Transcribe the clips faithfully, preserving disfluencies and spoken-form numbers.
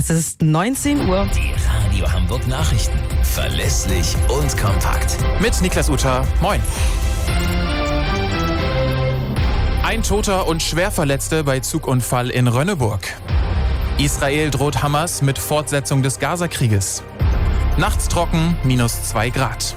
Es ist neunzehn Uhr. Die Radio Hamburg Nachrichten. Verlässlich und kompakt. Mit Niklas Uta. Moin. Ein Toter und Schwerverletzte bei Zugunfall in Rönneburg. Israel droht Hamas mit Fortsetzung des Gazakrieges. Nachts trocken, minus zwei Grad.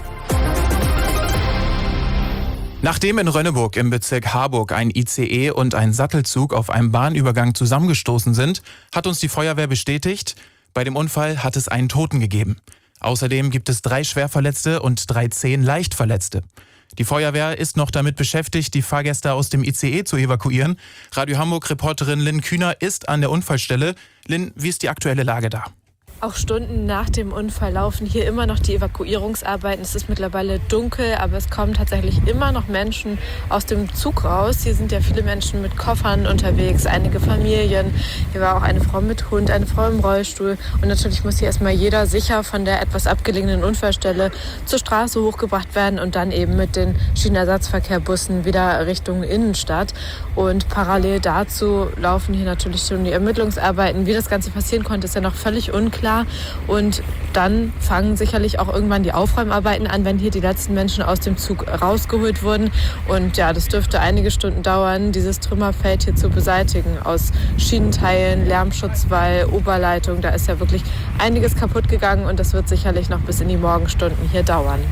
Nachdem in Rönneburg im Bezirk Harburg ein I C E und ein Sattelzug auf einem Bahnübergang zusammengestoßen sind, hat uns die Feuerwehr bestätigt, bei dem Unfall hat es einen Toten gegeben. Außerdem gibt es drei Schwerverletzte und dreizehn Leichtverletzte. Die Feuerwehr ist noch damit beschäftigt, die Fahrgäste aus dem I C E zu evakuieren. Radio Hamburg-Reporterin Lynn Kühner ist an der Unfallstelle. Lynn, wie ist die aktuelle Lage da? Auch Stunden nach dem Unfall laufen hier immer noch die Evakuierungsarbeiten. Es ist mittlerweile dunkel, aber es kommen tatsächlich immer noch Menschen aus dem Zug raus. Hier sind ja viele Menschen mit Koffern unterwegs, einige Familien. Hier war auch eine Frau mit Hund, eine Frau im Rollstuhl. Und natürlich muss hier erstmal jeder sicher von der etwas abgelegenen Unfallstelle zur Straße hochgebracht werden und dann eben mit den Schienenersatzverkehrbussen wieder Richtung Innenstadt. Und parallel dazu laufen hier natürlich schon die Ermittlungsarbeiten. Wie das Ganze passieren konnte, ist ja noch völlig unklar. Und dann fangen sicherlich auch irgendwann die Aufräumarbeiten an, wenn hier die letzten Menschen aus dem Zug rausgeholt wurden. Und ja, das dürfte einige Stunden dauern, dieses Trümmerfeld hier zu beseitigen. Aus Schienenteilen, Lärmschutzwall, Oberleitung, da ist ja wirklich einiges kaputt gegangen und das wird sicherlich noch bis in die Morgenstunden hier dauern.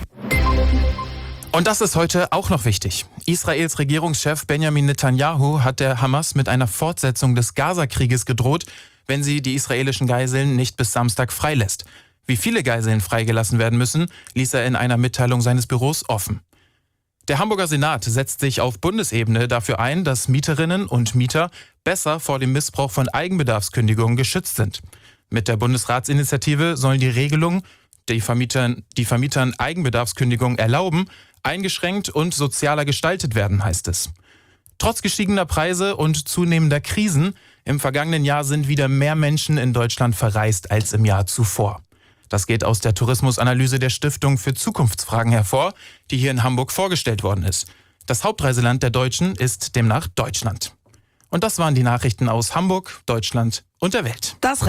Und das ist heute auch noch wichtig. Israels Regierungschef Benjamin Netanyahu hat der Hamas mit einer Fortsetzung des Gazakrieges gedroht, wenn sie die israelischen Geiseln nicht bis Samstag freilässt. Wie viele Geiseln freigelassen werden müssen, ließ er in einer Mitteilung seines Büros offen. Der Hamburger Senat setzt sich auf Bundesebene dafür ein, dass Mieterinnen und Mieter besser vor dem Missbrauch von Eigenbedarfskündigungen geschützt sind. Mit der Bundesratsinitiative sollen die Regelungen, die Vermietern, die Vermietern Eigenbedarfskündigungen erlauben, eingeschränkt und sozialer gestaltet werden, heißt es. Trotz gestiegener Preise und zunehmender Krisen im vergangenen Jahr sind wieder mehr Menschen in Deutschland verreist als im Jahr zuvor. Das geht aus der Tourismusanalyse der Stiftung für Zukunftsfragen hervor, die hier in Hamburg vorgestellt worden ist. Das Hauptreiseland der Deutschen ist demnach Deutschland. Und das waren die Nachrichten aus Hamburg, Deutschland und der Welt. Das